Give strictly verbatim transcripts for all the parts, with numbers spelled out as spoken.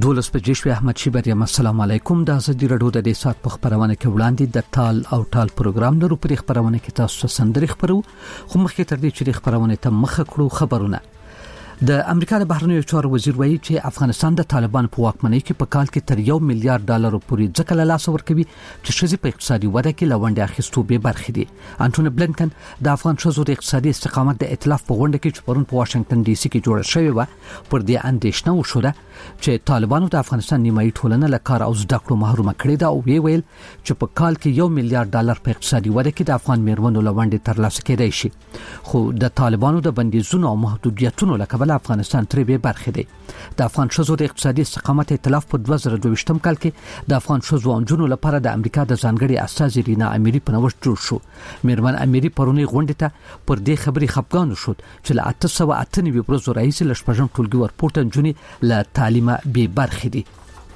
دولس بجې شوې. احمد شیبر یم. السلام علیکم. د ازادي رادیو د دې سات په خبرونه کې وړاندې د ټال او ټال پروګرام لرو. پر خبرونه کې تاسو سندري خبرو خو مخکې تر دې چې خبرونه ته مخ کړو خبرونه. د امریکا د بهرنیو چارو وزیر وایي چې افغانستان د طالبان په واکمنۍ کې په کال کې تر یو میلیارډ ډالر پورې ځکه له لاس ورکوي چې شذې په اقتصادي وده کې لوندې اخیستو به برخې دي. انټونی بلنکن د افغان شذو د اقتصادي استقامت د ائتلاف په غونډه کې چې پرون په واشنگټن ډي سي کې جوړه شوې و پر دې اندېښنه وشوه چې طالبانو د افغانستان نیمایي ټولنه له کار او زده کړو محروم کړي دا او وی ویل چې په کال کې یو میلیارډ ډالر په اقتصادي وده کې د افغان میرمنو لوندې ترلاسه کېدای شي. خو د طالبانو د بندیزونو او محدودیتونو لکه افغانستان ترې به برخه دی. د افغان شذو د اقتصادي استقامت ائتلاف په دوه زره دوه کال کې د افغان شذو او جنونو لپاره د امریکا د ځانګړي استازي رینا اميري په نوښت جوړ شو. میرمن اميري پرونی غونډه ته پر دې خبري خپګان شو چې له اته سوه اته نوي ورځو رئیس لشپژن ټولګي ورپورټ جونی له تعلیمه به برخه دي.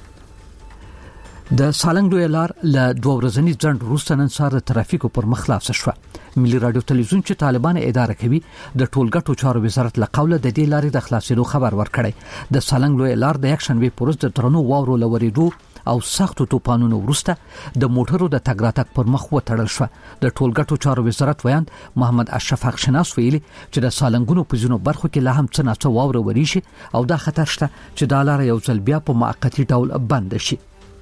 د سالنګ دوی لار له دوه ورځنی ځند وروسته نن سهار د ترافیکو پر مخ خلاص شو. ملي رادیو تلویزیون چې طالبان اداره کوي د ټولګټو چارو وزارت له قوله د دې لارې د خلاصېدو خبر ورکړی. د سالنګ دوی لار د یک شنبه پروز د درنو واورو لورېدو او سختو توپانونو وروسته د موټرو د تګ راتګ پر مخ وتړل شو. د ټولګټو چارو وزارت ویاند محمد اشرف حقشناس ویلي چې د سالنګونو په ځینو برخو کې لا هم څه ناڅه واوره وريشي او دا خطر شته چې د لار یو ځل بیا په موقتی ډول بند شي.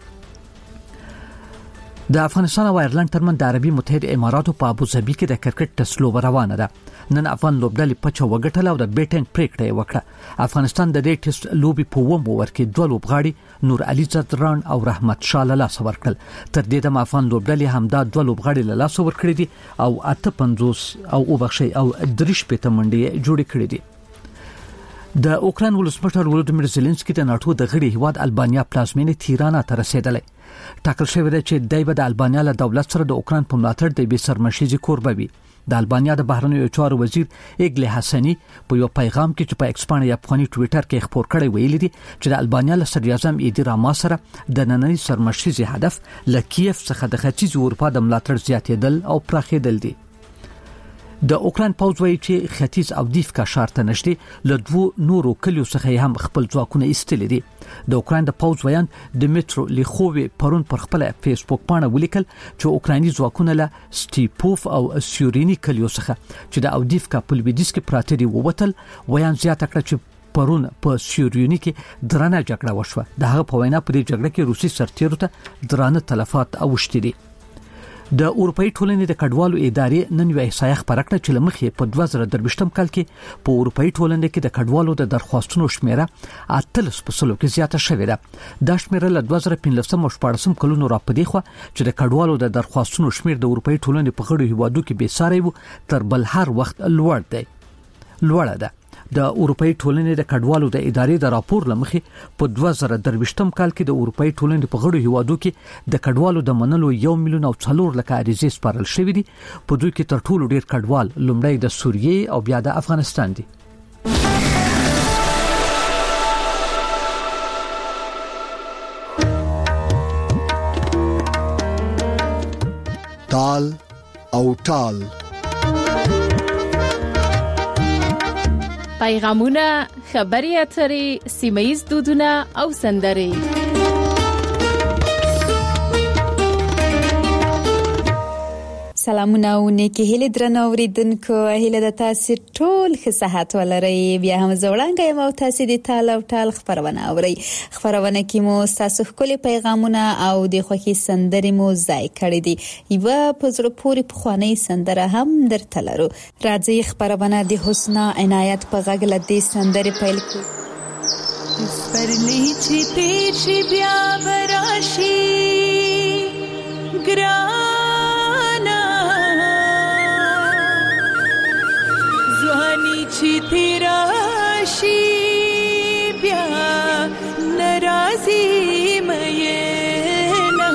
د افغانستان او ایرلند ترمن د عربي متحده اماراتو په ابوظبي کې د کرکټ ټسلو روانه ده. نن افغان لوبډلې پچه وګټل او د بیټینګ پریکړه وکړه. افغانستان د دې ټیسټ لوبي په ووم اوور کې دوه لوبغاړي نور علي زدران او رحمت شاه له لاس ورکړل. تر دې د افغان لوبډلې همدا دوه لوبغاړي له لاس ورکړي دي او اته پنځوس او وبخښي او درش په تمنډي جوړ کړي دي. د اوکران ولسمشر ولودیمیر زيلنسکي د ناتو د غړي هیواد البانیا پلازمینې تیرانا ته رسیدلی. ټاکل شوی دی چې دای به د البانیا له دولت سره د اوکران په ملاتړ د بي سرمشيزي کوربه وي. د البانیا د بهرنیو چارو وزیر ایګل حسنی په یو پیغام کې چې په ایکسپانیا افغاني ټوئیټر کې خبر کړی ویلي دي چې د البانیا له صدر اعظم ایدی راما سره د نننۍ سرمشيزي هدف له کیف څخه د ختیځ اروپا د ملاتړ زیاتېدل او پراخېدل دي. د اوکران پوځ وایي چې ختیځ او دیفکا ښار ته نږدې له دوو نورو کلیو څخه هم خپل ځواکونه ایستلي دي. د اوکران د پوځ ویاند دمیترو لیخووی پرون پر خپل فیسبوک باندې ولیکل چې اوکراني ځواکونه له سټیپوف او سیورینی کلیو څخه چې د اودیفکا په لویدیځ کې پراته دي ووتل. ویاند زیاته کړ چې پرون په سیورینی کې درنه جګړه وشوه. د هغه په وینا په دې جګړه کې روسي سرتیرو ته درانه تلفات اوښتي دي. د اروپאי ټولنې د کډوالو ادارې نن یو احصایه خبره کړه چې لمخې په دوه زره درویشتم کال کې په اروپאי ټولنې کې د کډوالو د درخواستونو شمیره اتلس په سلو کې زیاته شوې ده. دا شمیره له دوه زره پنځلسم او شپاړسم کلونو راپدې خو چې د کډوالو د درخواستونو شمیر د اروپאי ټولنې په غړو هیوادو کې به ساري وو تر بل هر وخت لوړ دی. لوړه ده. د اروپאי ټولنې د کډوالو د ادارې د راپور لمخې په دوه زره درویشتم کال کې د اروپאי ټولنې په غړو هیوادو کې د کډوالو د منلو یو میلیون او څلور لک عریضې سپارل شوې دي. په دوی کې تر ټولو ډیر کډوال لومړی د سوریې او بیا د افغانستان دي. ټال او ټال پیغامونه، خبري اترې، سیمایي دودونه او سندرې. سلامونه او نیکی هیله درنو اوریدونکو، هیله د تاسو ټول ښه صحت ولرئ. بیا هم زوړانګه یم او تاسو د ټال او ټال خبرونه اورئ. خبرونه کې مو تاسو خپل پیغامونه او د خوښي سندرې مو ځای کړې دي. یو په زړه پورې په خواني سندره هم درته لرو. راځي خبرونه د حسنا عنایت په غږ لدې سندرې پیل کړو. سپرلی چې تیر شي بیا براشي ګران چې تیرا شي بیا ناراضي مې نه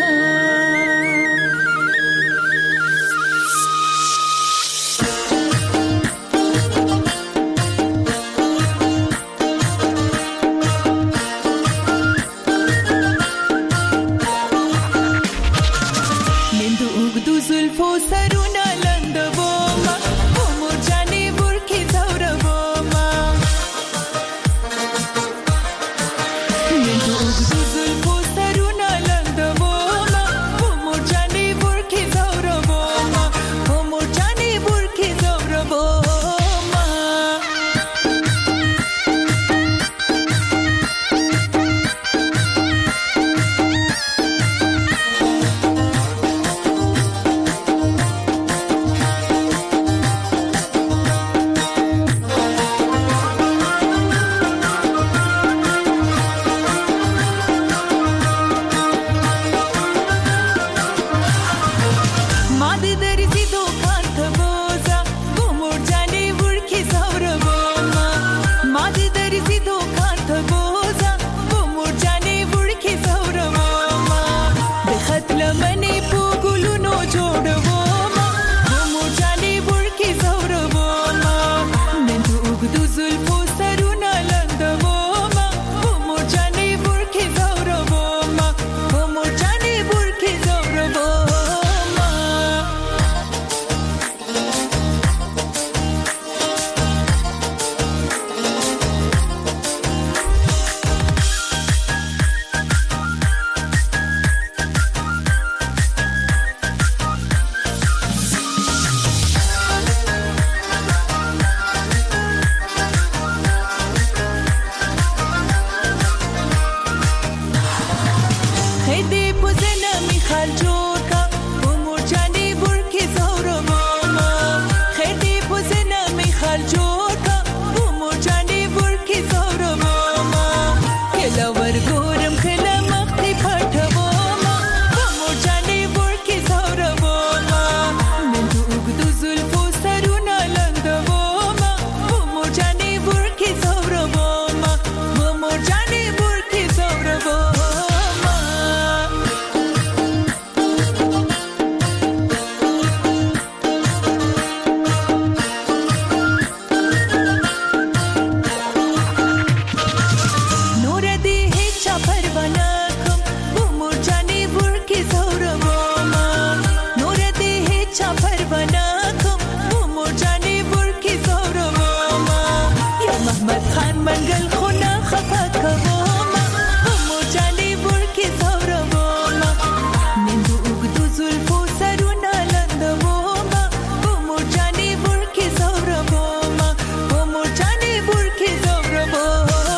خفنا کم مومو جانی برکی زورما یا محمد خان منگل خونا خفا کوما مومو جانی برکی زورما نندو اگدو زلفو سرونا لندوما مومو جانی برکی زورما مومو جانی برکی زورما.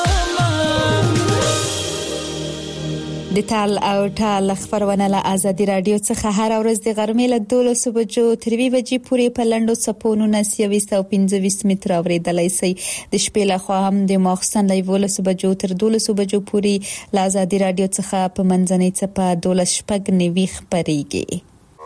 د تال او ټال خبرونه له ازادي رادیو څخه هر ورځ د غرمې له دولسو بجو تر وی بجې پورې په لندو سپونو نسیويست او پنځه متر اوریدلای شي د شپې له خوا هم د ماخستن له ولسو بجو تر دولسو بجو پورې له ازادي رادیو څخه په منځنۍ چپه دولس شپږ نیوي خبريږي.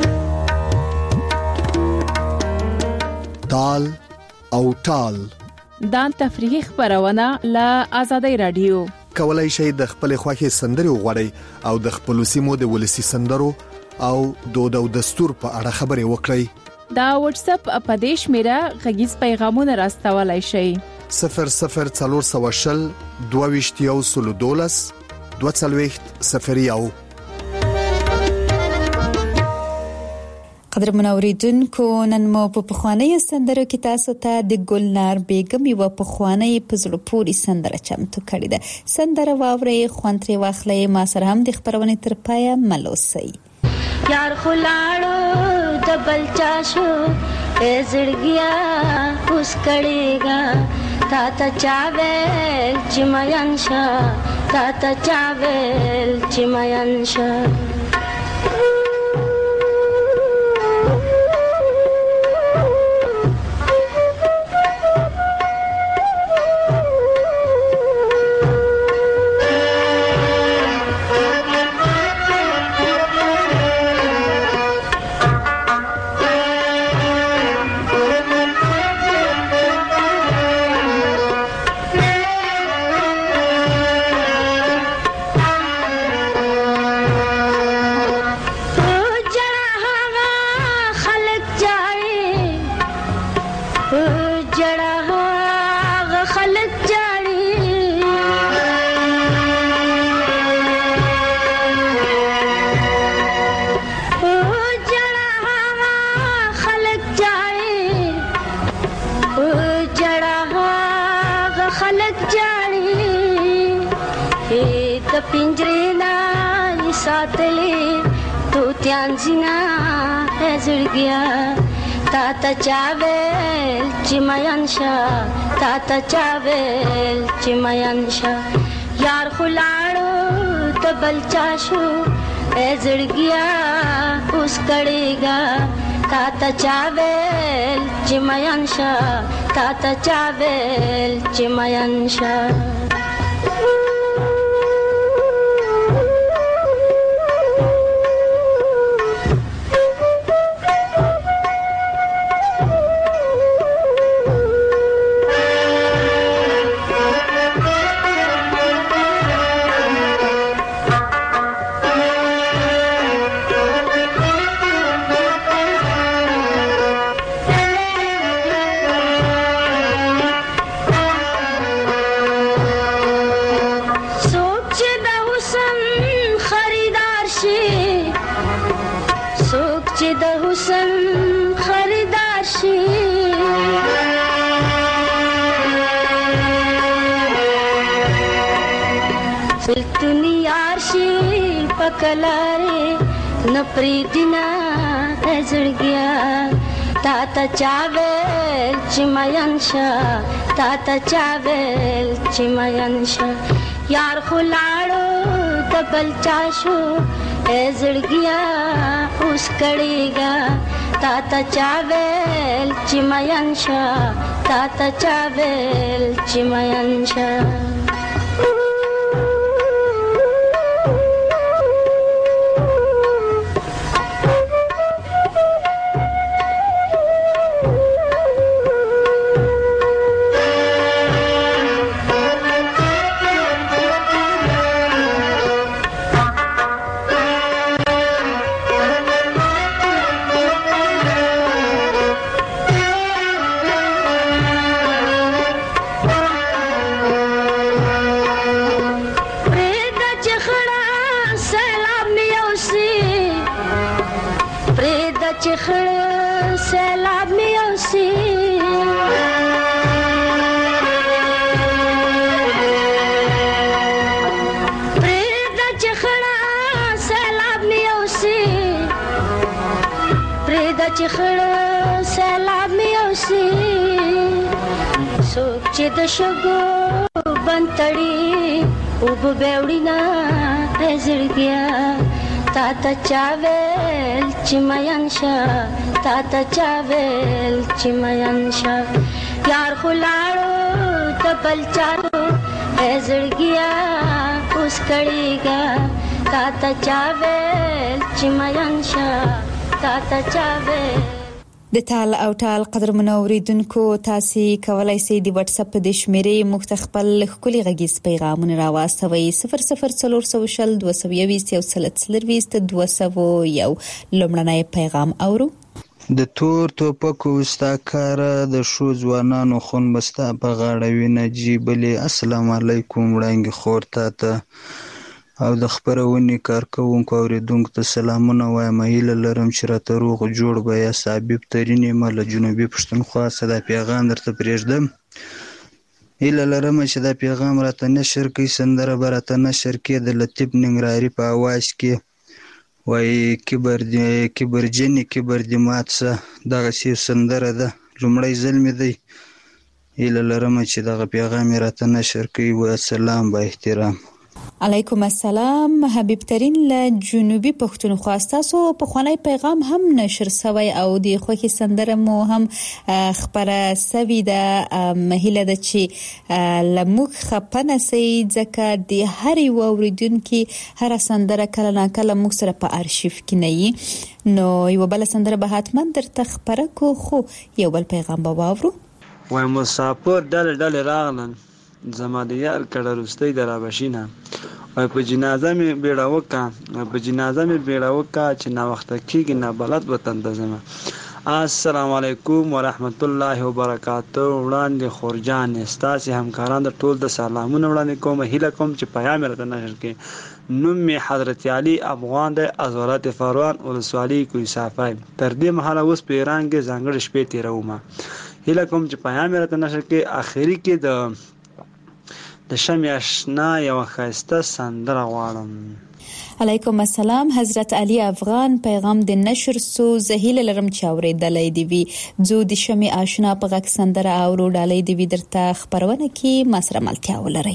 تال او ټال دا تفریحي خبرونه له ازادي رادیو کولای شي د خپل خوښي سندري وغوړي او د خپل سیمو د ولسی سندرو او دود او دستور په اړه خبري وکړي. دا واتس اپ اپدیش میرا غږیز پیغامونه راستولای شي صفر صفر څلور سوه شل دوه ویشت یو سلو دولس دوه څلوېښت صفر یو. قدر منوریدونکو نن مو په پخوانی سندرو کې تاسو ته د ګلنار بیگم یو پخوانی پزړه پوری سندره چمتو کړې ده. سندره واوري خوانتري واخلې ما سره هم د خبرونه تر پایا ملوسي. یار خلاړو د بلچا شو زړګیا اوس کړيګا تا ته چاویل چې مینشا تا ته چاویل چې مینشا Tianjina ezurgia tata chavel chimayansha tata chavel chimayansha yar khulado tabalcha shu ezurgia us kadega tata chavel chimayansha tata chavel chimayansha. Kalare na pridina ezurgia tata chavel chimayansha tata chavel chimayansha yar khulado tabalcha shu ezurgia us kadega tata chavel chimayansha tata chavel chimayansha. سیلاب می اوسي پرېږده چې خړه سیلاب می اوسي پرېږده چې خړه سیلاب می اوسي څوک چې د شګو بند تړي اوبه به وړي نه ای زړګیا تا ته چا ویل چې مین شه تا ته چا ویل چې مین شه یار خو لاړو ته بل چارو ای زړګیا اوس کړېږه تا ته چا ویل چې مین شه تا ته چا ویل. د تال او تال قدر منوریدونکو تاسو کولای شئ د واتس اپ د شمیرې مختخپل خولي غږیز پیغامونه راوستوي صفر صفر څلور سوه شل دوه سوه یوویشت یو سل څلرویشت دوه سوه یو لومړنی پیغام اورو. د تور ټوپکو استاکار د شو ځوانانو خون بستا په غاړه وینه جیبلې السلام علیکم وړاندې خورته ته او د خبرونې کارکونکو اوریدونکو ته سلامونه وایم هیله لرم چې راته روغ جوړ به یا صابب ترینې مل جنوبي پښتونخوا صدا پیغام درته پرېږدم هیله لرم چې دا پیغام راته نشر کړئ سندره به راته نشر کړي د لطیف ننګرهاري په اواز کې وایي کبر دې کبرجنې کبر دې مات شه دغسې سندره ده لومړی ځل مې دی هیله لرم چې دغه پیغام یې راته نشر کړي و سلام با احترام. علیکم السلام حبیب ترین له جنوبي پښتونخوا تاسو په خوانی پیغام هم نشر شوی او د خوخي سندره مو هم خبره سوي د مهله د چی لموخ خپنه سي ځکه د هرې ووریدونکو هر سندره کله نه کله موږ سره په ارشیف کې نه نو یو بل سندره به حتما درته خبره کو خو یو بل پیغام به واورو. وای مسافر دل دل راغلن زما د یار کړه رستۍ د رابشینه او په جنازه مې بیړه وکړه په جنازه مې بیړه وکړه چې نا وخته کېږي نه بلد وطن ته ځمه. السلام علیکم ورحمت الله وبرکاته. وړاندې خورجانې ستاسې همکاران د ټول د سلامونه وړاندې کوم هیله کوم چې پیام یې راته نشر کړي. نوم مې حضرت علي افغان دی از ولایت فروان ولسوالۍ کوهي صافی تر دې مهاله اوس په ایران کې ځانګړې شپې تېرومه هیله کوم چې پیام یې راته نشر کړي. آخري کې د د شمع اشنا یو ښایسته سندره غواړم. علیکم السلام حضرت علی افغان پیغام د نشر سو زهیل لرم چې اورېدلې دی وی زو د شمع اشنا په غږ سندره اورو ډالې دی وی درته خبرونه کې مسره ملتیا ولري.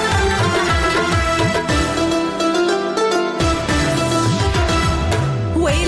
وای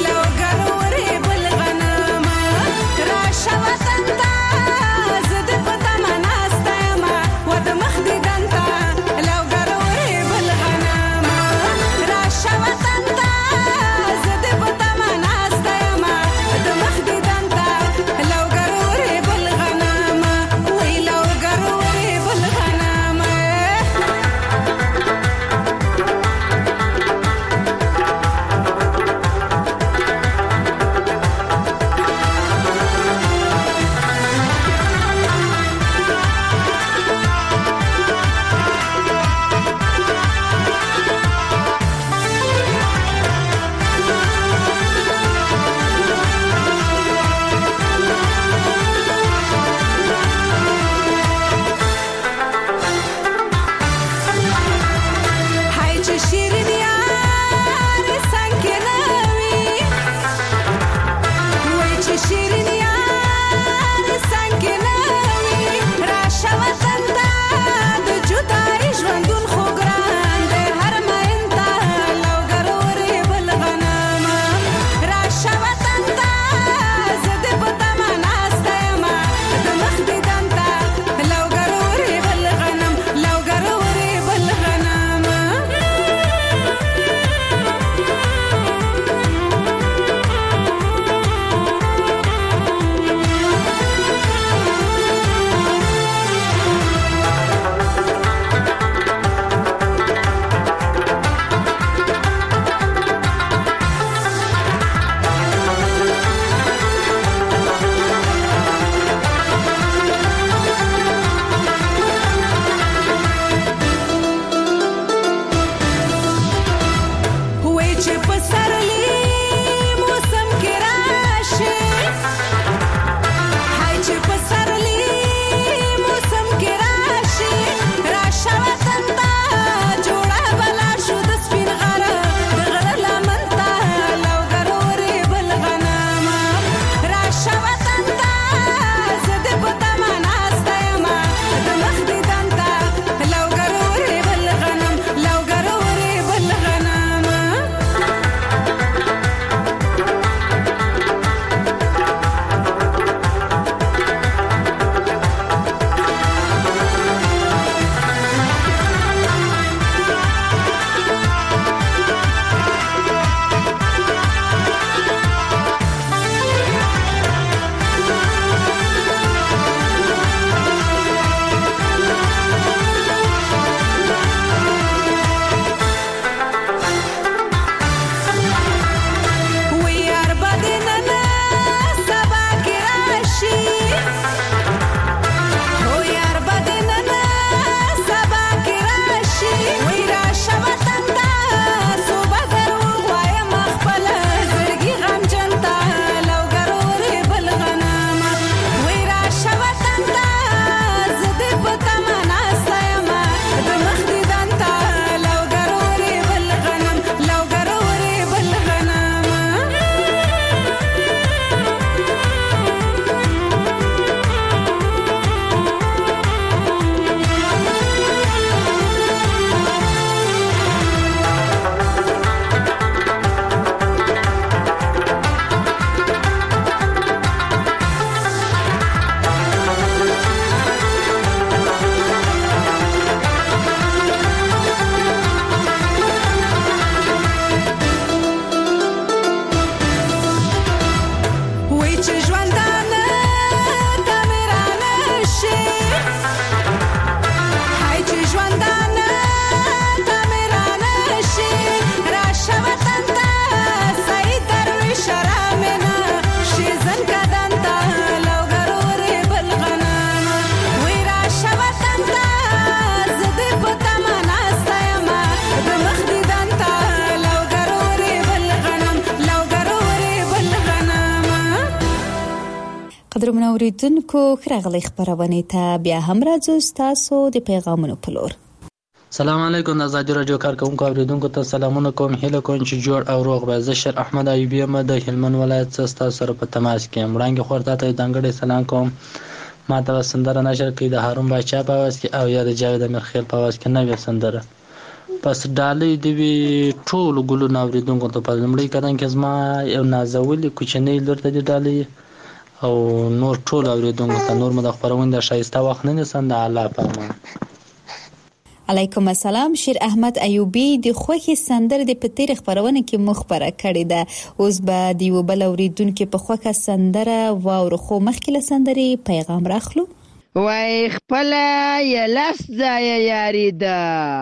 ګرام اوریدونکو خراغلی خبرونه ته بیا هم راځو تاسو د پیغامونو په لور. سلام علیکم د ازادي رادیو کارکونکو اوریدونکو ته سلامونه کوم. هیله کوم چې جوړ او روغ به. زه شر احمد ایوبی یم د هلمند ولایت څخه تاسو سره په تماس کې یم. وړاندې خورته ته دنګړې سلام کوم. ما ته سندره نشر کړي د هارون باچا په आवाज کې او یا د جاوید امیرخیل په आवाज کې نوې سندره. پس ډالۍ دی ټول ګلو اوریدونکو ته په لمړی کدان کې زما یو نازولي کوچنی لور ته دی ډالۍ او نور ټول اوریدونکو ته نور مد خبرونه د شایسته وخت نه سند الله پامان. علیکم السلام. شیر احمد ایوبی د خوخي سندر د پتیر خبرونه کې مخبره کړی ده. اوس به د یو بل اوریدونکو په خوخه سندره واور خو مخکله سندري پیغام راخلو. وای خپل یلس ځای یاری ده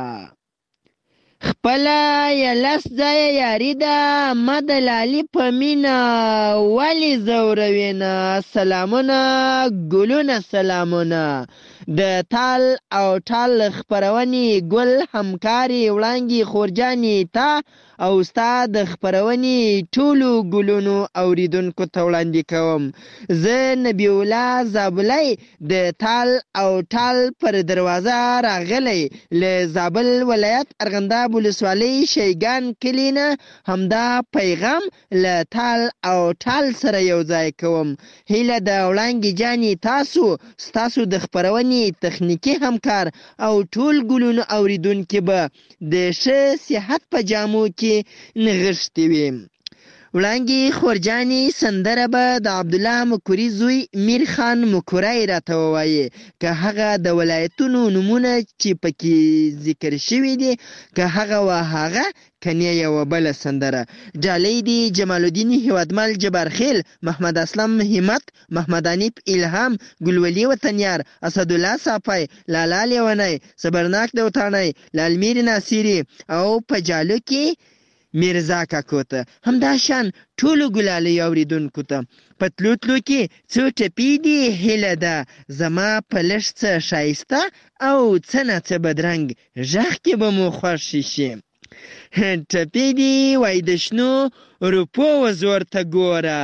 خپل یلس ځای یاری ده مدلالی پمینا ولی زوروینا سلامونه ګلونه سلامونه د تال او ټال خبرونی ګل همکاري وړانګي خورجاني تا او استاد خبرونی ټولو ګلونو اوریدونکو ته وړاندې کوم. زه نبی الله زابلای د تال او ټال پر دروازه راغلی له زابل ولایت ارغنداب ولسوالۍ شیګان کلینه همدا پیغام له تال او ټال سره یو ځای کوم. هیله د وړانګي جاني تاسو تاسو د خبرونی تخنیکی همکار او ټول ګلونو اوریدونکو به د ښه صحت په جامو کې نغښتي وي. وړانګي خورجاني سندره به د عبد الله مکوري زوی میر خان مکورای راته وایي که هغه د ولایتونو نمونه چې پکې ذکر شوی دي که هغه وا هغه کنه یو بل سندره. جالی دی جمال الدین هیوادمل جبارخیل محمد اسلام همت محمد انیب الهام ګلولي وطنیار اسد الله صافی لالا لیونی صبرناک دوتانی لالمیر ناصری او پجالو کې میرزا کاکوته همدا شان ټولو ګلالي اوریدونکو ته پتلو تلو کې څو ټپی دی هیله ده زما په لږ څه شایسته او څه نه څه بدرنګ ژغ کې به مو خوښ شي. ټپی دی وای د شنو روپو وزور ته ګوره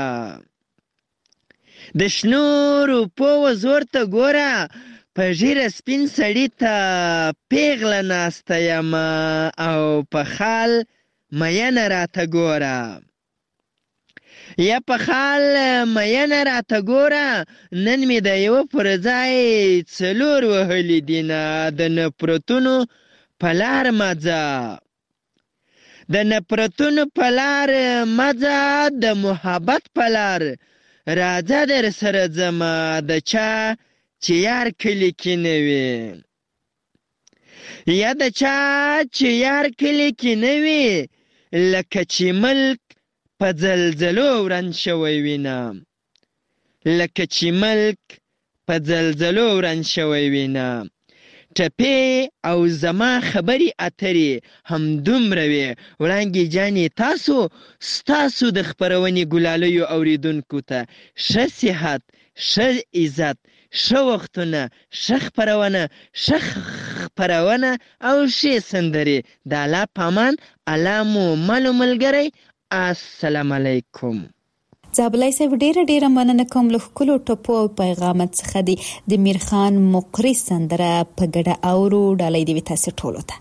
د شنو روپو وزور ته ګوره په ژیره سپین سړي ته پیغله ناسته یم او په خال مینه راته ګوره یا په خال مینه راته ګوره نن مې د یوه پر ځای څلور وهلي دینه د نفرتونو په لار مځه د نفرتونو په لار مځه د محبت په لار راځه در سره ځمه د چا چې یار کلي کې نه وي یا د چا چې یار کلي کې نه وي لکه چې ملک په زلزلو وران شوی وینه لکه چې ملک په زلزلو وران شوی وینه. ټپې او زما خبرې اترې همدومره وې. وړانګې جانې تاسو ستاسو د خپرونې ګلالیو اوریدونکو ته ښه صحت ښه عزت ښه وختونه ښه خپرونه ښه خپرونه او ښې سندرې د الله په امان. الله مو مل ملګری. السلام علیکم. زابلای صاحب ډیره ډیره مننه کوم له ښکلو ټپو او پیغامات څخه دی د میر خان مقری سندره په ګډه اورو. ډالۍ دی تاسو ټولو ته.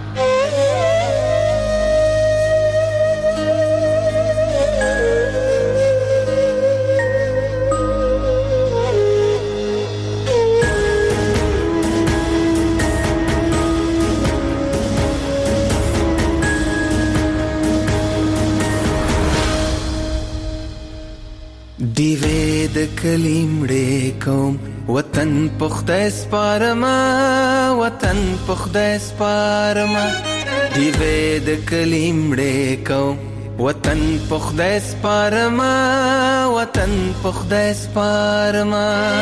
دیوې د کلیمړې کوم وطن په خدای سپارما وطن په خدای سپارما دیوې د کلیمړې کوم وطن په خدای سپارما وطن په خدای سپارما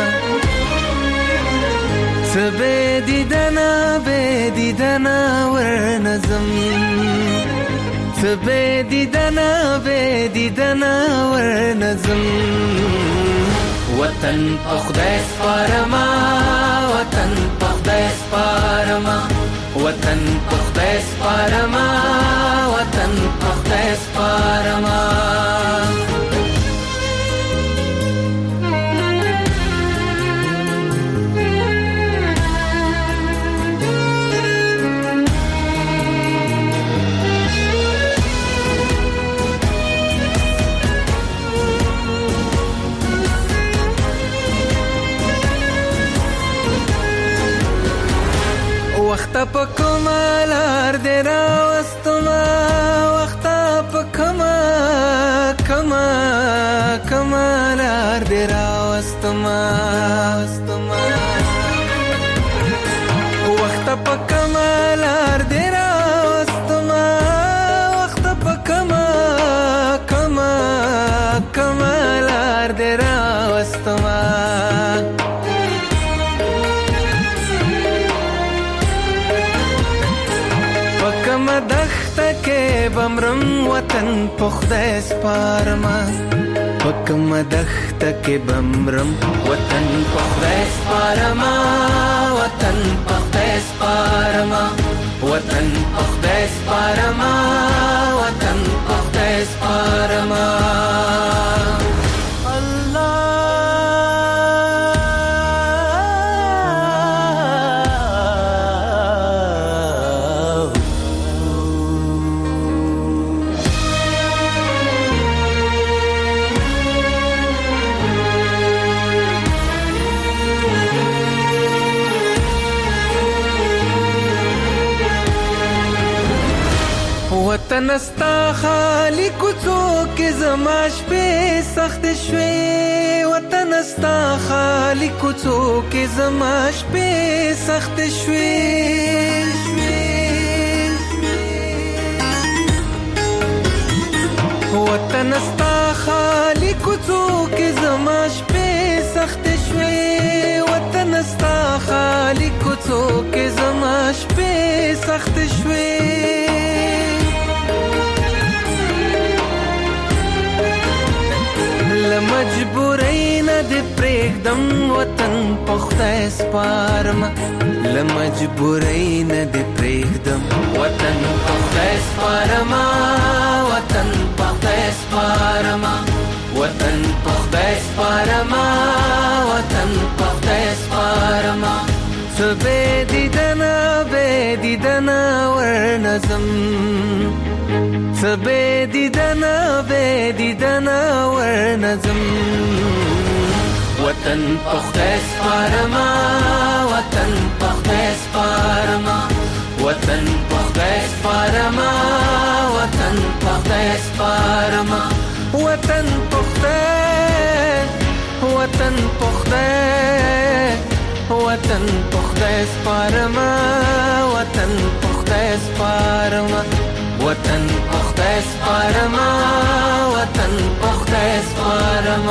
سبه دیدنا به دیدنا ورنظم سبه دیدنا به دیدنا ورنظم وطن په خدای سپارما وطن په خدای سپارما وطن په خدای سپارما وطن په خدای سپارما بمرم وطن پخده سپارما پکم دخت کې بمرم وطن پخده سپارما وطن پخده سپارما وطن پخده سپارما وطن پخده سپارما وطن استا خالی کوڅو کې زما شپې سخت شوې وطن استا خالی کوڅو کې زما شپې سخت شوې وطن استا خالی کوڅو کې زما شپې سخت شوې وطن استا خالی کوڅو کې زما شپې سخت شوې لمجبورین د پرېږدم وطن پخته سپارم لمجبورین د پرېږدم وطن پخته سپارم وطن پخته سپارم وطن پخته سپارم وطن پخته سپارم څه به دیدنه به دیدنه ورنظم څه به دیدنه به دیدنه ورنظم وطن پخته سپارم وطن پخته سپارم وطن پخته سپارم وطن پخته سپارم وطن پخته وطن پخته وطن پخته سپارم وطن پخته سپارم وطن پخته سپارم وطن پخته سپارم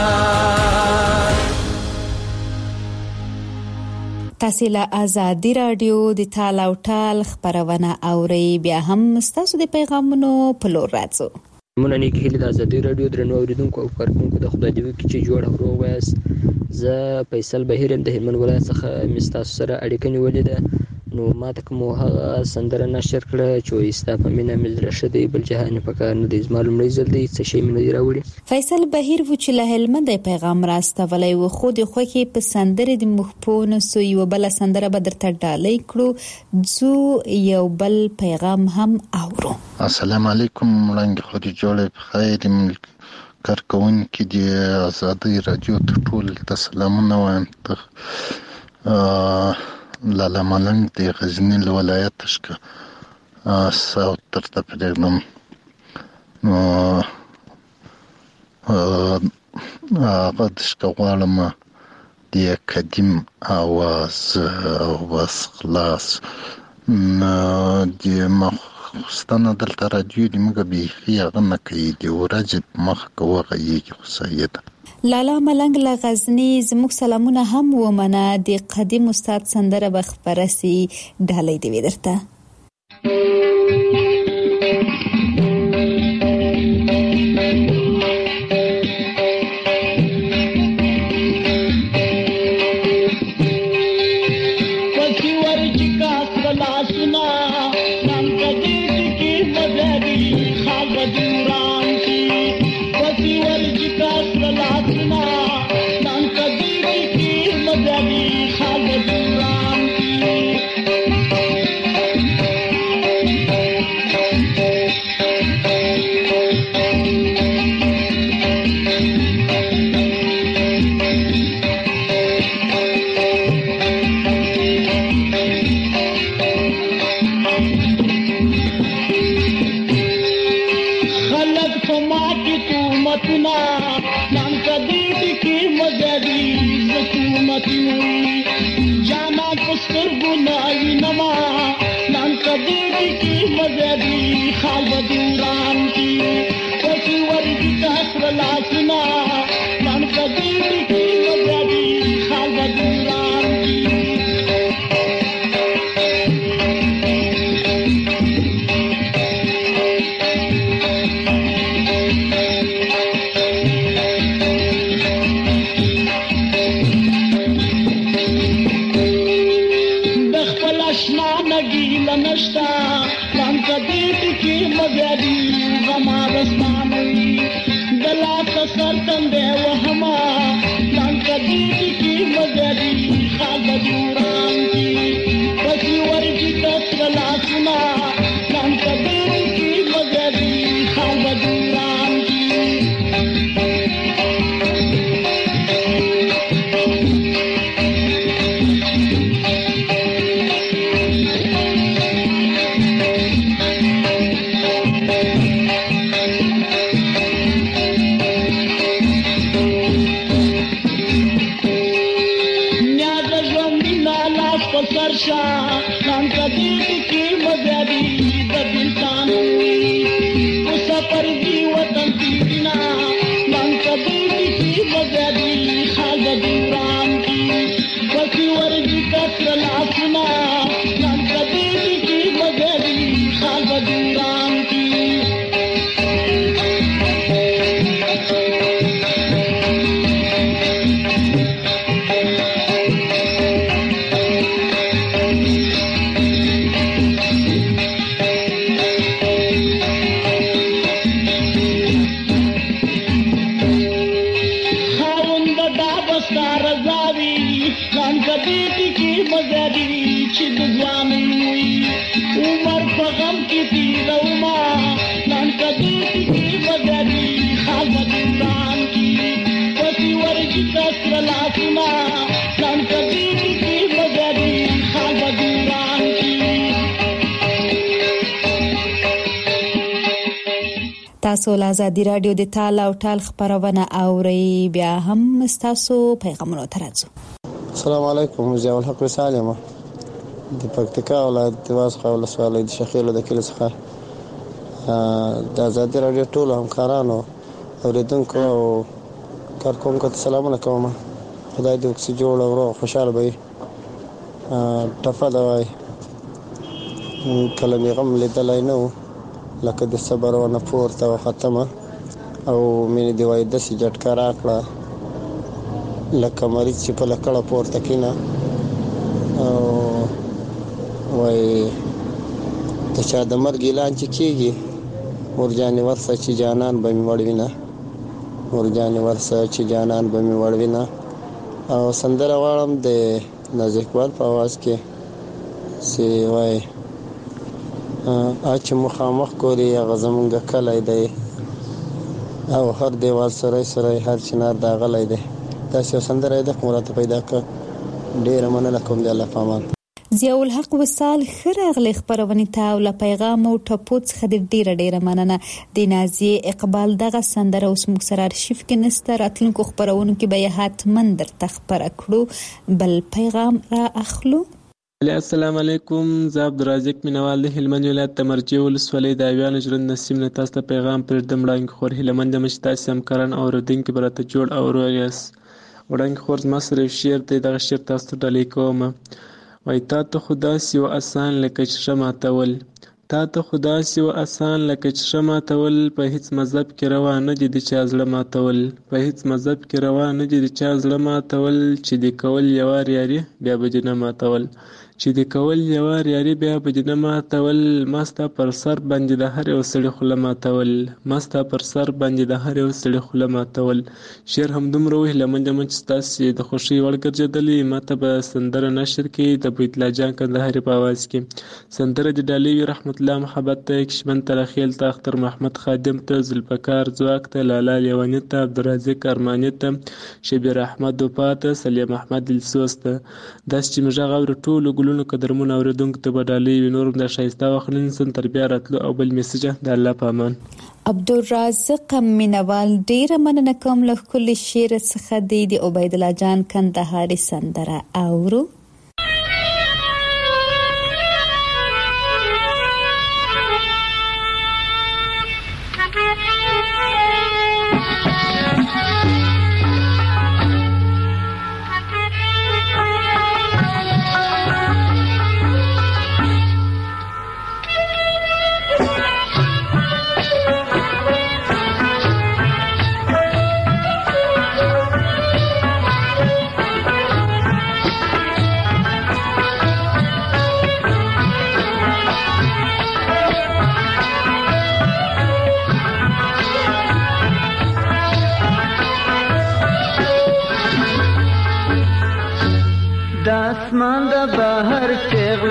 تاسو له آزادي رادیو د تال او ټال خبرونه اوري بیا هم تاسو د پیغامونو په لور راځو مونږ نه کېږي د آزادي رادیو درنو اوریدونکو او کارکونکو د خدای دې وکړي چې جوړ او روغ وایاست زه فیصل بهیر د هلمند ولایت څخه مستاسو سره اړیکه نیولې ده نو ما ته کوم هغه سندره نشر کړه چې وستا په مینا مل رشد بل جهان په کار نه دی معلوم نه زل دی څه شي مې نه راوړي فیصل بهیر و چې له هلمند پیغام راستولای و خو د خوکي په سندره د مخپونه سو یو بل سندره به درته ډالۍ کړو زو یو بل پیغام هم اورو السلام علیکم ملنګ خو دې جوړه بخیر کارکون کې د آزادي رادیو ته ټول سلامونه وایم ته لاله ملنګ د غزنی ولایت څخه ساوث تر تپلم نو هغه د شکوالم د قدیم اواز او بس خلاص د مخستانه دلته رادیو د مګ به هغه نه کوي د ورځ مخ کوغه یې خصایت لالا ملنګ له غزنی زموږ سلامونه هم ومنه د قدیم استاد سندره بخبرسي ډالۍ دی ودرته ورجینا لان کدی ټکی مګری غما دستانوي دلا کسر تندې وهما لان کدی ټکی مګری خال دوران کی پسی ورجی تسر لاسنا لان کدی ټکی مګری خال دوران کی Shah, Lanka Diti ki magadi badiltanui, usa pardi watan tina, Lanka Diti ki magadi khagaduran ki, basi warji kasra lasna, Lanka Diti ki magadi khagaduran ki. Umar pagam ki tira uma, nan kaditi ki magadi khagaduran ki, pasi warji kasra lasna, nan kaditi ki magadi khagaduran ki. تاسو له ازادي رادیو د تال او ټال خبرونه اورئ بیا هم تاسو پیغامونه ترځو. السلام علیکم ضیاء الحق سالمه د پکتیکا ولایت د واسخه ولسوالۍ د شخیل د کلی څخه د ازادي رادیو ټول همکارانو اوریدونکو او کارکونکو ته سلامونه کوم. خدای دې وکړي جوړ او روغ خوشاله وي. ټفه دا وای کله مې غم لیدلای نو لکه د صبر او نه پورته او ختمه او مې دی وای د سي جټکا راکړه لکه مریض چې په لکړه پورته کینا او وای ته چا د مرګ اعلان چې کیږي ورجانې ورسه چې جانان به مې وړوینه ورجانې ورسه چې جانان به مې وړوینه او سندره واړم د نازکوال په आवाज کې سی وای اچ مخامخ کولی غزمنګ کله دی او هر دیوال سره سره هر چنار دا غلې دی تاسو سندره د قوت پیدا ک ډیر مننه کوم د الله پامان. ضیاء الحق وصال خراغلی خبرونه ته او له پیغام او ټپوت خدای ډیره ډیره مننه. د نازي اقبال دغه سندره اوس موږ سره ارشیف کې نسته راتلونکو خبرونه کې به حتمن درته خبره کړو. بل پیغام را اخلو. السلام علیکم زه عبدالرزاق مینوال د هلمند ولایت د مرجې ولسوالۍ د اویان ژوند نسیم نه تاسو ته پیغام پرېږدم. وړاندې خور هلمند د مشتاسي همکاران او اورېدونکي به راته جوړ او روغ یاست. وړاندې خور زما سره یو شعر دی دغه شعر تاسو ته ډالۍ کوم. وای تا ته خو داسې و اسان لکه چې ښه ماتول تا ته خو داسې و اسان لکه چې ښه ماتول په هیڅ مذهب کې روا نه دي د چا زړه ماتول په هیڅ مذهب کې روا نه دي د چا زړه ماتول چې دې کول یوار یاري بیا به دې نه ماتول چې دې کول یوار یاري بیا به دې نه ماتول ما ستا پر سر باندې د هر یو سړي خوله ماتول ما ستا پر سر باندې د هر یو سړي خوله ماتول. شعر همدومره و هیلهمند یم چې ستاسې د خوښۍ وړ ګرځېدلی. ما ته به سندره نشر کړي د بیتالله جان کندهاري په اواز کې. سندره د ډالۍ وي رحمت الله محبت ته کشمن ترخیل ته اختر محمد خادم ته ذوالفقار ځواک ته لالا لیواني ته عبدالرزاق ارماني ته شبیر احمد وفا ته سلیم احمد دلسوز ته. داسې چې مې غږ اوري ټولو ګلونو قدرمنو اورېدونکو ته به ډالۍ وي. نور هم د ښایسته وخت نن تر بیا راتلو او بل میسجه د الله په امان. عبدالرزاق مینوال ډیره مننه کوم له ښکلي شعر څخه دی د عبیدالله جان کندهاري سندره اورو.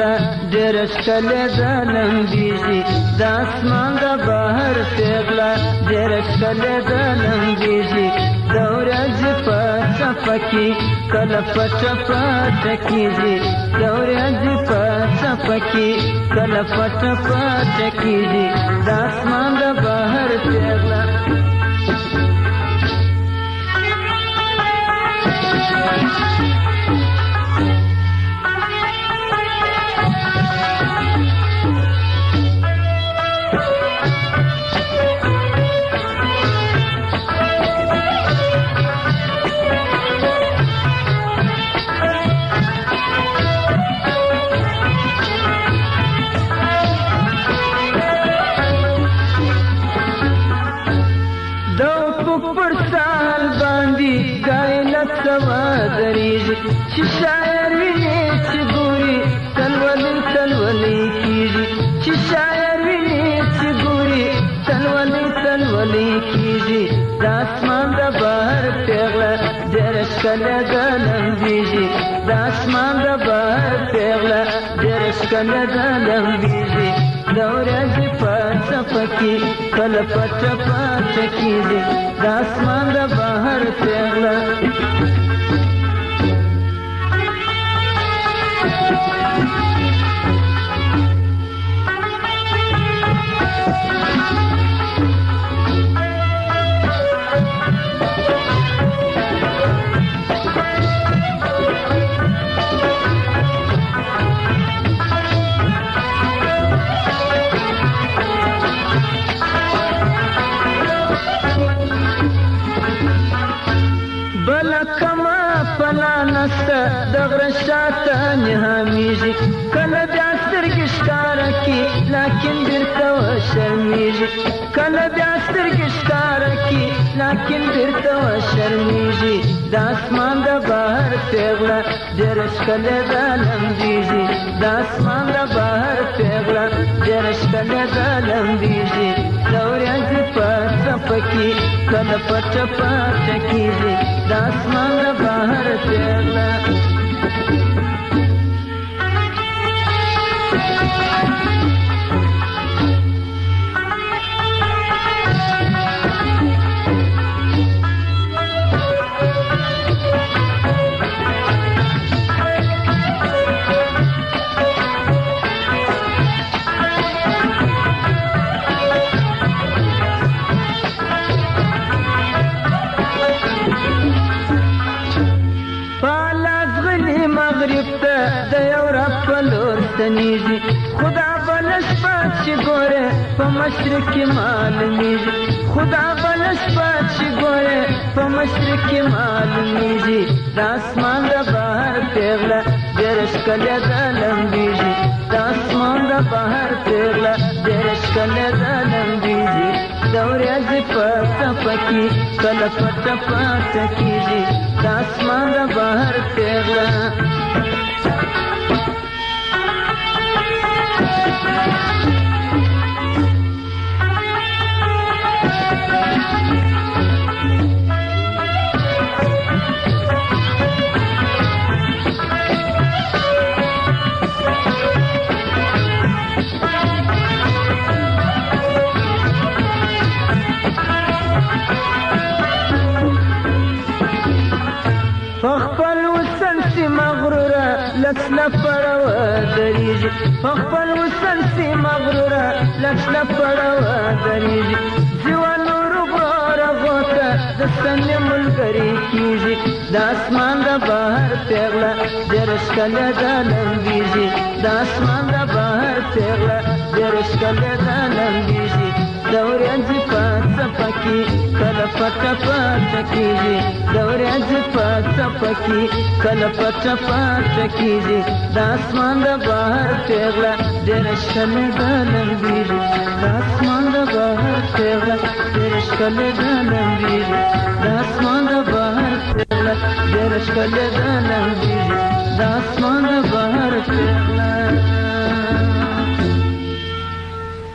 پیغله ډېر ښکلې ده لمبېږي د اسمان د بهر پیغله ډېر ښکلې ده لمبېږي د ورځې په څپه کې کله پټه پټه کېږي د ورځې په څپه کې کله پټه پټه کېږي د اسمان د بهر پیغله چې شاعر ویني چې ګوري تلولي تلولي کېږي چې شاعر ویني چې ګوري تلولي تلولي کېږي د اسمان د بهر پیغله ډېره ښکلې ده لمبېږي د اسمان د بهر پیغله ډېره ښکلې ده لمبېږي د ورځې په څپه کې کله پټه پټه کېږي د اسمان د بهر پیغله د غره شاته نهامیږي کله بیا سترګې ښکاره کړي لاکن بېرته وشرمېږي کله بیا سترګې ښکاره کړي لاکن بېرته وشرمېږي د اسمان د بهر پیغله ډېره ښکلې ده لمبېږي د اسمان د بهر پیغله ډېره ښکلې ده لمبېږي د ورځې په څپه کې کله پټه پټه کېږي د اسمان د بهر پیغله ستنېږي خدا بله شپه چې ګورې په مشرق کې معلومېږي خدا بله شپه چې ګورې په مشرق کې معلومېږي د اسمان د بهر پیغله ډېره ښکلې ده لمبېږي د اسمان د بهر پیغله ډېره ښکلې ده لمبېږي د ورځې په څپه کې کله پټه پټه کېږي د اسمان د بهر پیغله لس لپړه درېږي په خپل وصل سي مغروره لس لپړه درېږي ځوان نور غوره غوته د ستنې ملګري کېږي د اسمان د بهر پیغله ډېره ښکلې ده لمبېږي د اسمان د بهر پیغله ډېره ښکلې ده لمبېږي د ورځې په څپه کې کله پټه پټه کېږي د ورځې په څپه کې کله پټه پټه کېږي د اسمان د بهر پیغله ډېره ښکلې ده لمبېږي د اسمان د بهر پیغله ډېره ښکلې ده لمبېږي د اسمان د بهر پیغله ډېره ښکلې ده لمبېږي د اسمان د بهر پیغله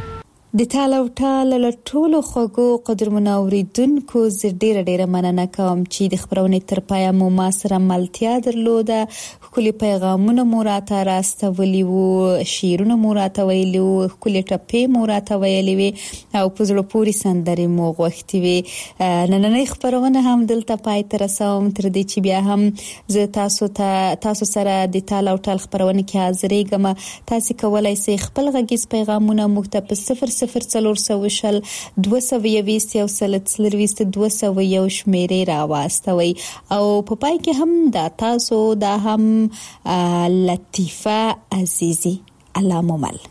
د تاله او ټاله له ټولو خوږو قدرمنو اوریدونکو زه ډیره ډیره مننه کوم چې د خبرونې تر پایه مو ما سره ملتیا درلوده. ښکلي پیغامونه مو راته راستولي وو، شعرونه مو راته ویلي وو، ښکلي ټپې مو راته ویلي وې او په زړه پورې سندرې مو غوښتې وې. نننۍ خبرونه هم دلته پای ته رسوم، تر دې چې بیا هم زه تاسو ته تاسو سره د تاله او ټال خبرونه کې حاضرېږم. تاسو کولای شئ خپل غږیز پیغامونه موږ ته په صفر صفر څلور سوه شل دوه سوه یوویشت یو سل څلرویشت دوه سوه یو شمیرې راواستوئ او په پای کې هم دا تاسو دا هم لطیفه عزیزی الله مومل.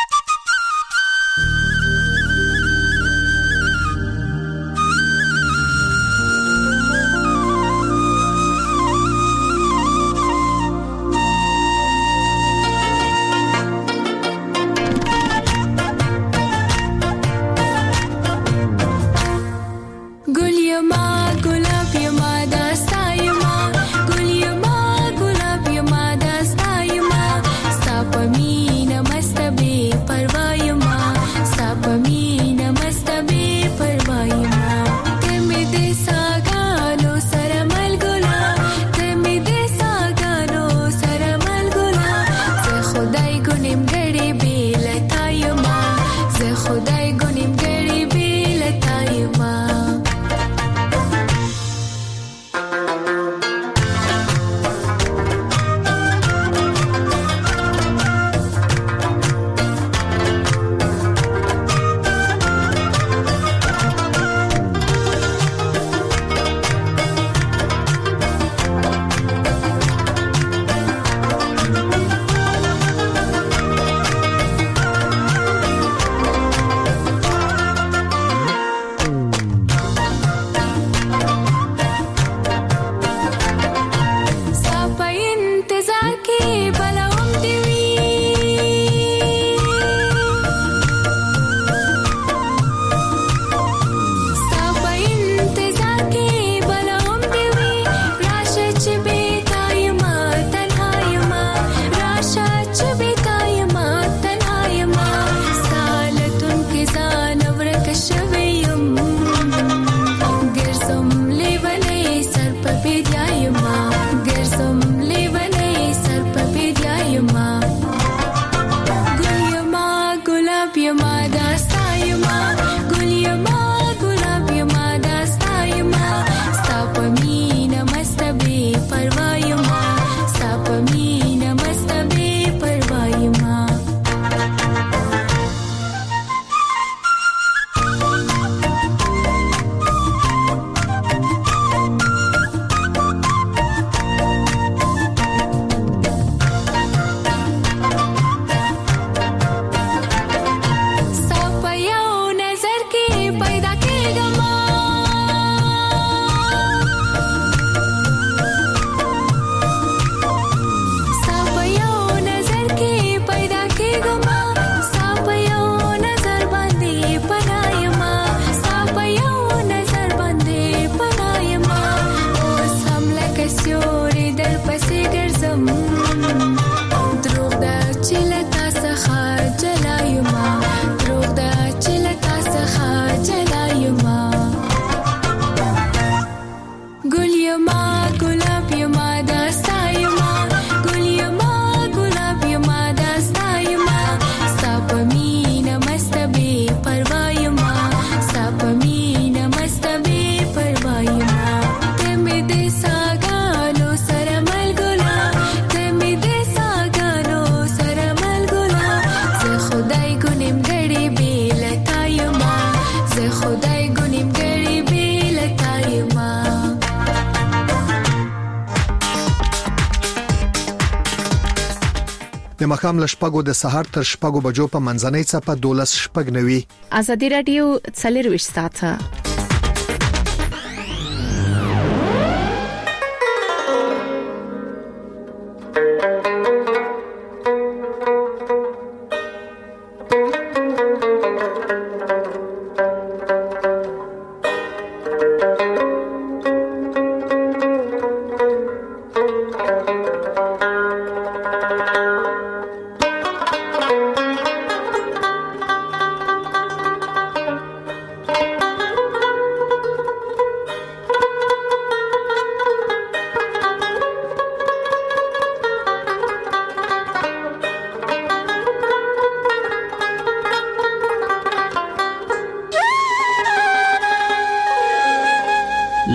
د مخام لشپګو د سحر تر شپګو بجو په منځنۍ صفه دولس شپګ نوي. ازادي رادیو څلرويشت ساعته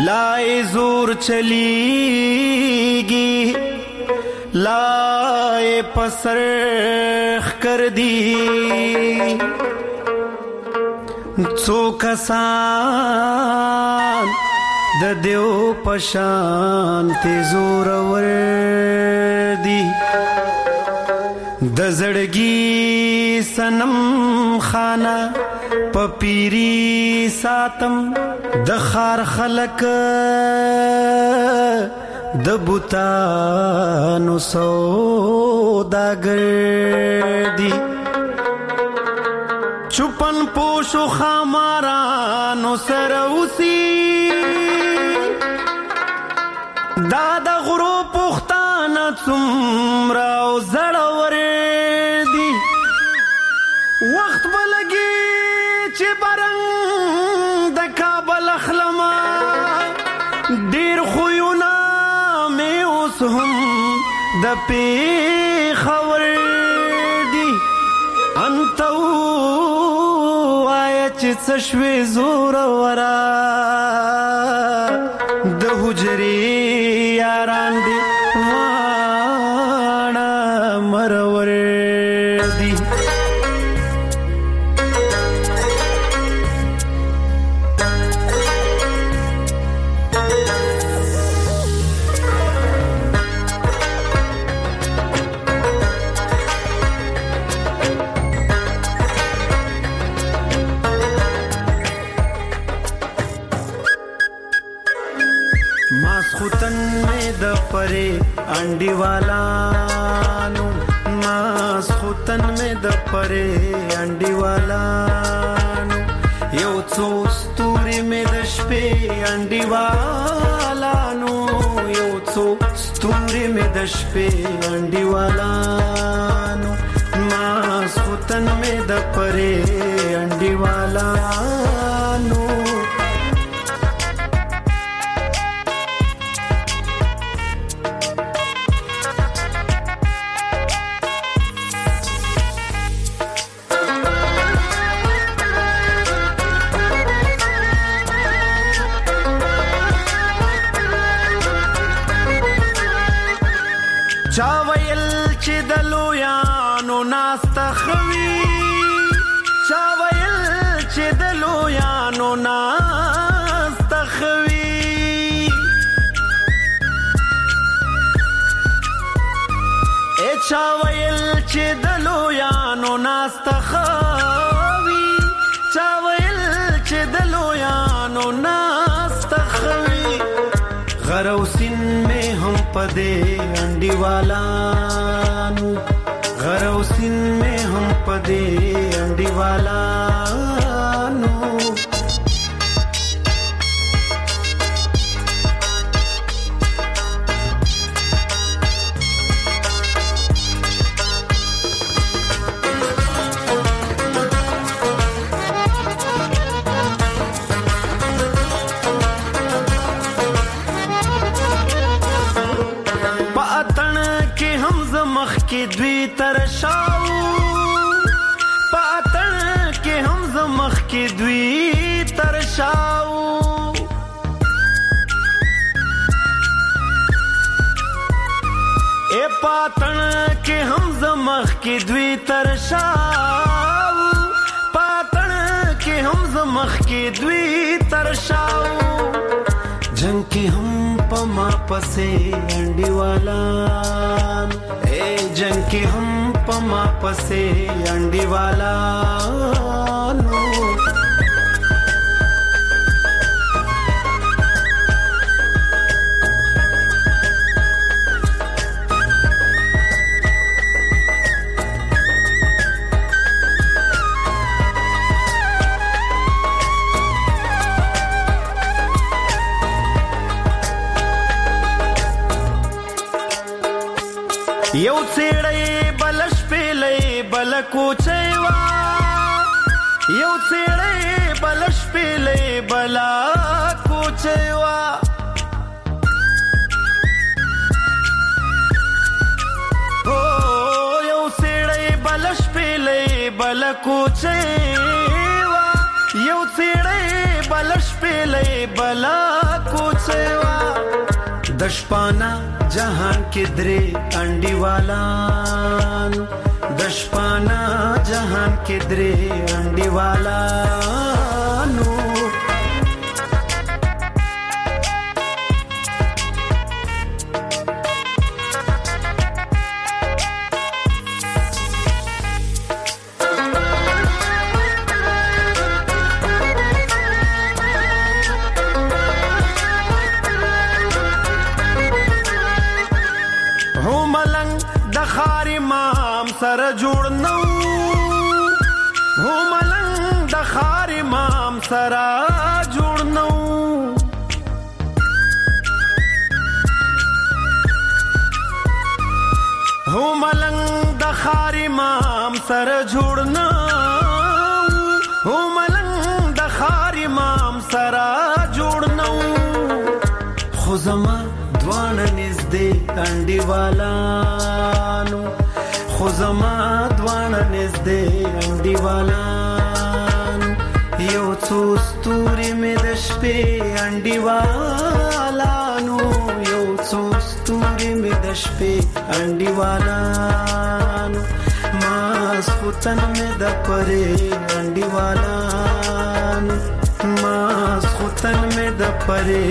لای زور چلیگی لای پسرخ کردی څو کسان د دیو پشان تیزور ور دی د زړګي سنم خانه پپیری ساتم د خار خلق د بوتانو سوداګر دی چپن پوشو خامارانو سروسی دادا غرو پختانه څومره او زړور دی وخت بلګي چې برنګ د کابل اخلما ډیر خوونه مې اوس هم د پیښور دی انتو آیا چې څه شوې زور ورا د حجرې یاران دی واڼه مرور دی پرے انڈی والانو ماس خوتن میں د پرے انڈی والانو یو څو ستوري میں د شپې انڈی والانو یو څو ستوري میں د شپې انڈی والانو ماس خوتن میں د پرے انڈی والانو چاویل چې د لویانو ناسته خوي چاویل چې د لویانو ناسته خوي ای چاویل چې د لویانو ناسته خوي چاویل چې د لویانو ناسته خوي غروسین میں ہم پدے انڈی والانو غروسین میں ہم پدے انڈی والانو کې دوی ترشاو پاتن کې هم زمخ کې دوی ترشاو اے پاتن کې هم زمخ کې دوی ترشاو پاتن کې هم زمخ کې دوی ترشاو جنگ کې هم پما پسې انډي والا جنگ کی ہم پما پسے انڈی والا نو یو څېړې بلش پیلې بل کوچېوا یو څېړې بلش پیلې بلا کوچېوا او یو څېړې بلش پیلې بل کوچېوا یو څېړې بلش پیلې بلا کوچېوا وا د شپانا جهان کې درې انډیوالان د شپانا جهان کې درې انډیوالانو سره جوړ نو هو ملنګ د خار امام سره جوړ نو هو ملنګ د خار امام سره جوړ نو هو ملنګ د خار امام سره جوړ نو خو زما دوان نږدې انډیوالانو خو زما دوانه نږدې انډیوالان یو څو ستوري مې د شپې انډیوالانو یو څو ستوري مې د شپې انډیوالانو ماسخوتن مې د پرې انډیوالانو ماسخوتن مې د پرې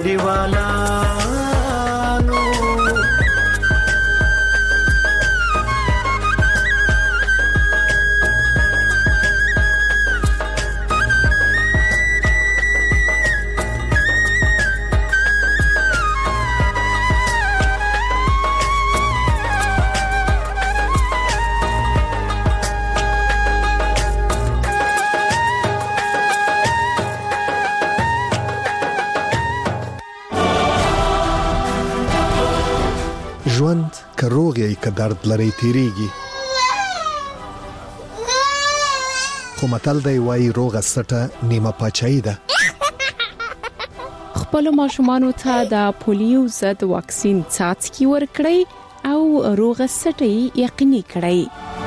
انډیوالانو ژوند که روغ یې که درد لري تیریږي خو متل دی وایي روغه سټه نیمه پاچاهي ده خپل ماشومانو ته د پولیو ضد واکسین څاڅکي ورکړئ او روغه سټه یقیني کړئ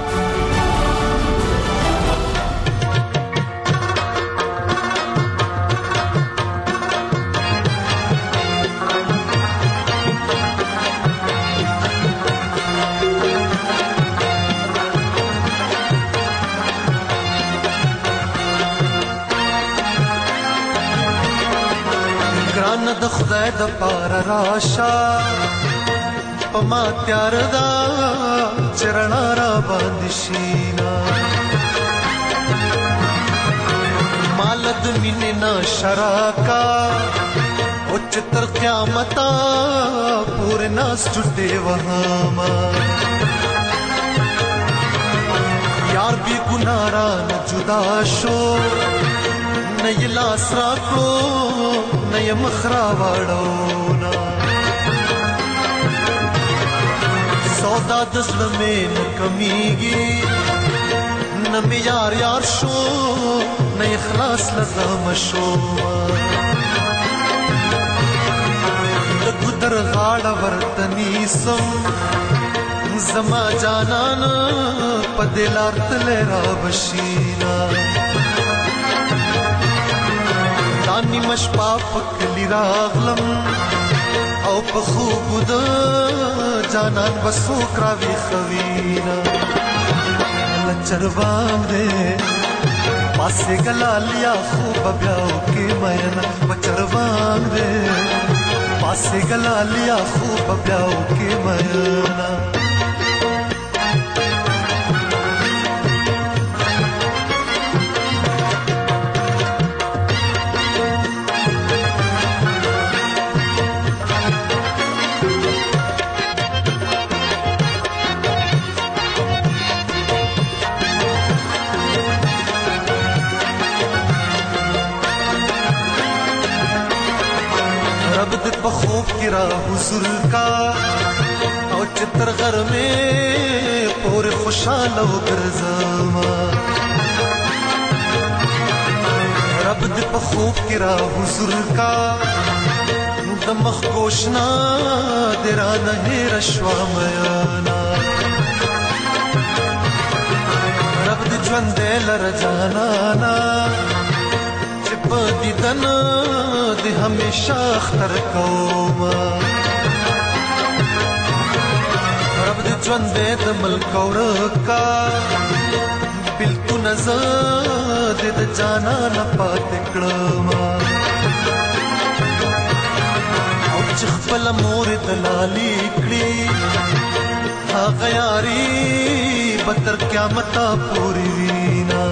د خدای د پار راشا پما تیار دا چرنا را باندې شینا مالد مینه نا شراکا او چتر قیامت پور ناس جټه وهما یار بھی گنارا نہ جدا شو نہ یہ لاس راکو نہ یہ مخرا واڑونا سودا دزل میں نہ کمیگی نہ میں یار یار شو نہ اخلاص لزام شو گدر غاڑا ورتنی سم زما جانان پدلار تلرا بشینا دانی مشپا پکلی راغلم او پخوب دا جانان بسوک راوی خوینا لچر وانگ دے پاسے گلا لیا خوب بیاو کے مینا بچر وانگ دے پاسے گلا لیا خوب بیاو کے مینا خوب کی راہ حضور کا او چتر غر میں پورے خوشحال ہو گرزاما رب دے خوب کی راہ حضور کا دمخ گوشنا دیرا نہ رشوا میانا رب دے جوان دے لر جانانا چپ دیدن د همیشه اختر کوما رب دې ژوند دې د ملک ورکا بلکو نظر دې د جانا نه پاتې کړم او چې خپل مور دلالي کړی هغه یاري به تر قیامت پورې وینا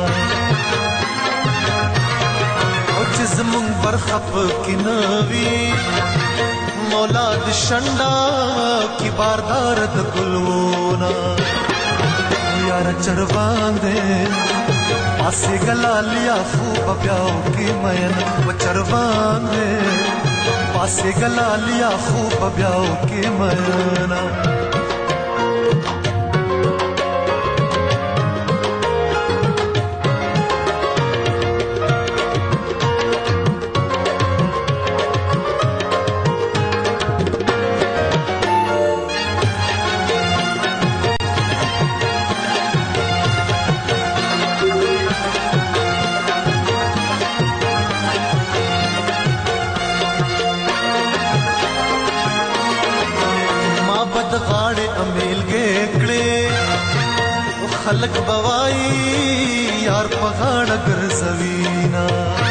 او چې زمونږ برخه پکې نه وي مولا د شنډا کی باردار د ګلونا یار چروان دې پاسه گلالیا خوب بیاو کی مین و چروان دې پاسه گلالیا خوب بیاو کی مینا خلق بوای یار پغاړه ګرځوینا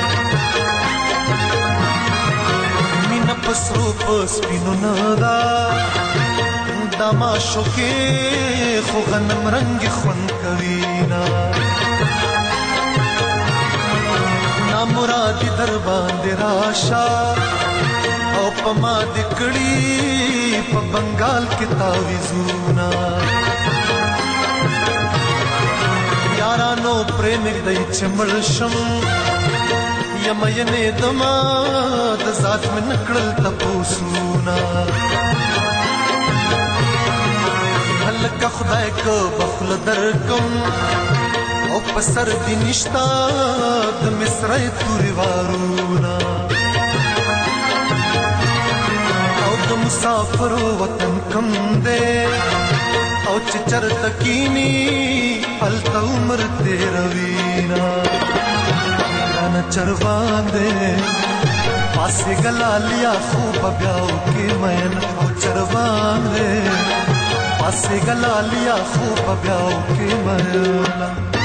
مینا پسرو پس پینو ندا دما شوکه خو غنم رنگ خون کوینا نا مرادی در باندې راشا او پما دکړی په بنگال کې تاویزونا یارانو پریمک دای چمړ شم یمینه دما د ذات من کړل تپوسونا هلکه خدای کو بخل درکم او پسر دی نشتا د مصرې توري وارونا او د مسافر وطن کم دے او چې چرته کینی هلته عمر تیروینا رانا چروان دے پاسه گلالیا خوب بیاو کی مین او چروان دے پاسه گلالیا خوب بیاو کی مین